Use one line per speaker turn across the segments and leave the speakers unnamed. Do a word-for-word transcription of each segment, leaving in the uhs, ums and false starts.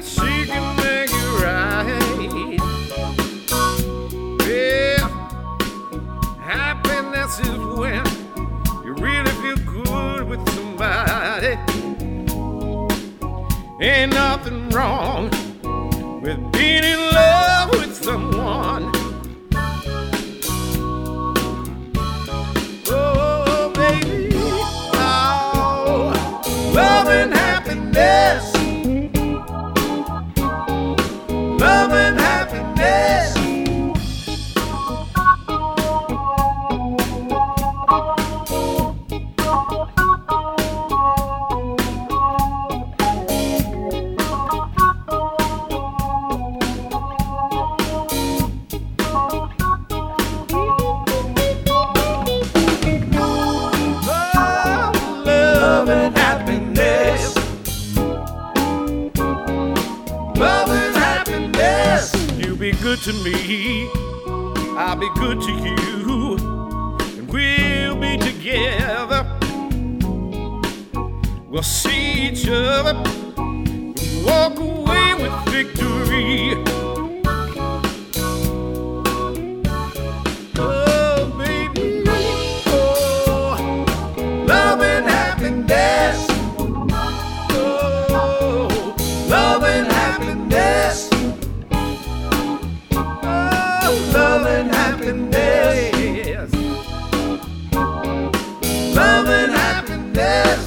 she can make it right. Yeah, happiness is when you really feel good with somebody. Ain't nothing wrong with being in love with someone. Oh, baby, oh, love and happiness. Love and happiness. Love and happiness. Love and happiness. You be good to me, I'll be good to you, and we'll be together. We'll see each other, walk away with victory. Oh, baby, oh, love and happiness. Oh, love and happiness. Oh, love and happiness. Love and happiness.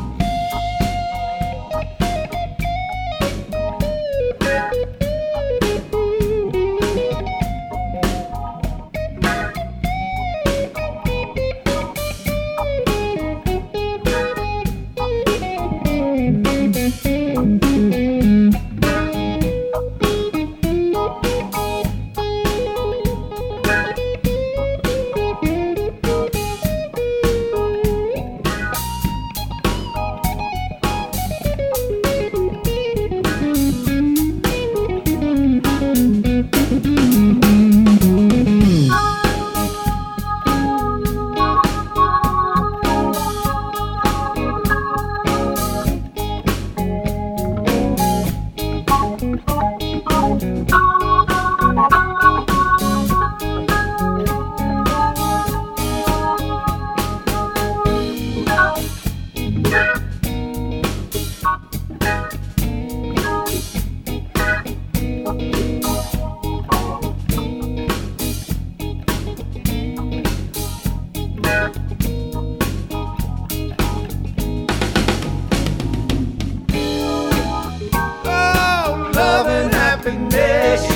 Love and happiness.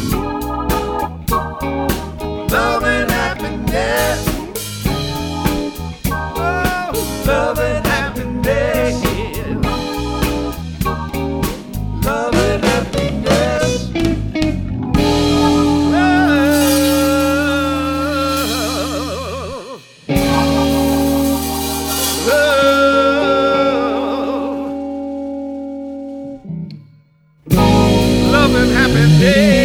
Love and happiness. Oh, love and happiness. Love and happiness. Love. Love and happiness.